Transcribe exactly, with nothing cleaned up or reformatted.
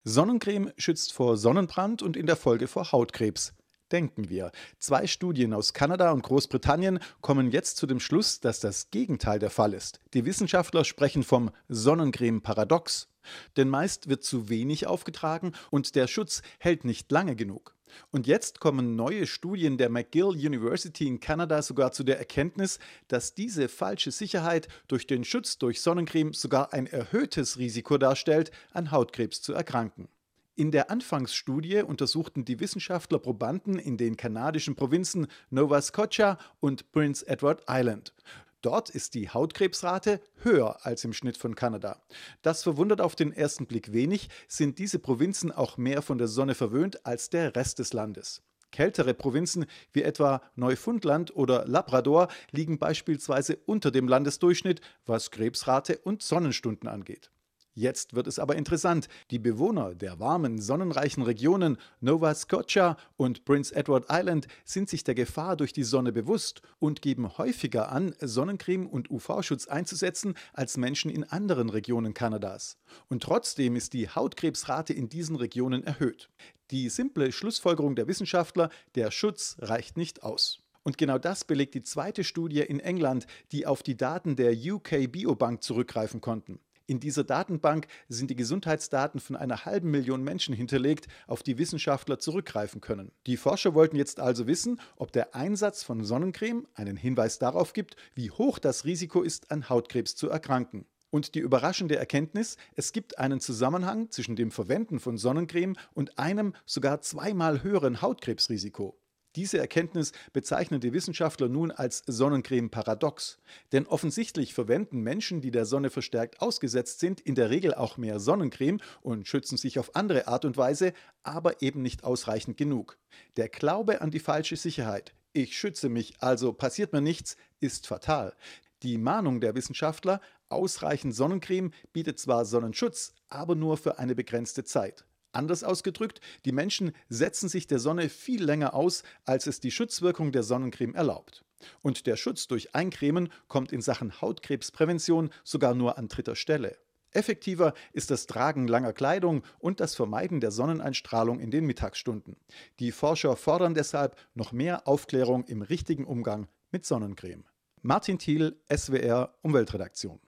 Sonnencreme schützt vor Sonnenbrand und in der Folge vor Hautkrebs. Denken wir. Zwei Studien aus Kanada und Großbritannien kommen jetzt zu dem Schluss, dass das Gegenteil der Fall ist. Die Wissenschaftler sprechen vom Sonnencreme-Paradox. Denn meist wird zu wenig aufgetragen und der Schutz hält nicht lange genug. Und jetzt kommen neue Studien der McGill University in Kanada sogar zu der Erkenntnis, dass diese falsche Sicherheit durch den Schutz durch Sonnencreme sogar ein erhöhtes Risiko darstellt, an Hautkrebs zu erkranken. In der Anfangsstudie untersuchten die Wissenschaftler Probanden in den kanadischen Provinzen Nova Scotia und Prince Edward Island. Dort ist die Hautkrebsrate höher als im Schnitt von Kanada. Das verwundert auf den ersten Blick wenig, sind diese Provinzen auch mehr von der Sonne verwöhnt als der Rest des Landes. Kältere Provinzen wie etwa Neufundland oder Labrador liegen beispielsweise unter dem Landesdurchschnitt, was Krebsrate und Sonnenstunden angeht. Jetzt wird es aber interessant. Die Bewohner der warmen, sonnenreichen Regionen Nova Scotia und Prince Edward Island sind sich der Gefahr durch die Sonne bewusst und geben häufiger an, Sonnencreme und U V-Schutz einzusetzen als Menschen in anderen Regionen Kanadas. Und trotzdem ist die Hautkrebsrate in diesen Regionen erhöht. Die simple Schlussfolgerung der Wissenschaftler, der Schutz reicht nicht aus. Und genau das belegt die zweite Studie in England, die auf die Daten der U K Biobank zurückgreifen konnten. In dieser Datenbank sind die Gesundheitsdaten von einer halben Million Menschen hinterlegt, auf die Wissenschaftler zurückgreifen können. Die Forscher wollten jetzt also wissen, ob der Einsatz von Sonnencreme einen Hinweis darauf gibt, wie hoch das Risiko ist, an Hautkrebs zu erkranken. Und die überraschende Erkenntnis, es gibt einen Zusammenhang zwischen dem Verwenden von Sonnencreme und einem sogar zweimal höheren Hautkrebsrisiko. Diese Erkenntnis bezeichnen die Wissenschaftler nun als Sonnencreme-Paradox. Denn offensichtlich verwenden Menschen, die der Sonne verstärkt ausgesetzt sind, in der Regel auch mehr Sonnencreme und schützen sich auf andere Art und Weise, aber eben nicht ausreichend genug. Der Glaube an die falsche Sicherheit, ich schütze mich, also passiert mir nichts, ist fatal. Die Mahnung der Wissenschaftler, ausreichend Sonnencreme bietet zwar Sonnenschutz, aber nur für eine begrenzte Zeit. Anders ausgedrückt, die Menschen setzen sich der Sonne viel länger aus, als es die Schutzwirkung der Sonnencreme erlaubt. Und der Schutz durch Eincremen kommt in Sachen Hautkrebsprävention sogar nur an dritter Stelle. Effektiver ist das Tragen langer Kleidung und das Vermeiden der Sonneneinstrahlung in den Mittagsstunden. Die Forscher fordern deshalb noch mehr Aufklärung im richtigen Umgang mit Sonnencreme. Martin Thiel, S W R Umweltredaktion.